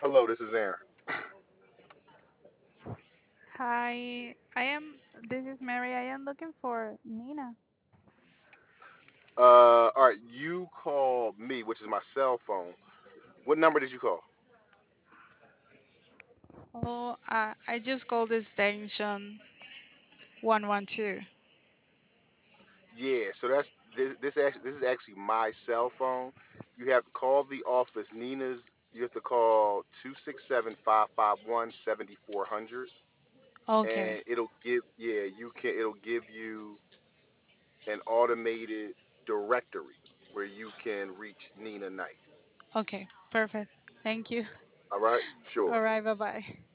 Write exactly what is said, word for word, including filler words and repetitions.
Hello, this is Aaron. Hi, I am. This is Mary. I am looking for Nina. Uh, all right, you called me, which is my cell phone. What number did you call? Oh, uh, I just called the station one one two. Yeah, so that's this. This actually, this is actually my cell phone. You have to call the office. Nina's. You have to call two six seven five five one seventy four hundred, Okay, and it'll give. Yeah, you can. It'll give you an automated directory where you can reach Nina Knight. okay, perfect. Thank you. All right, All sure. right, bye bye.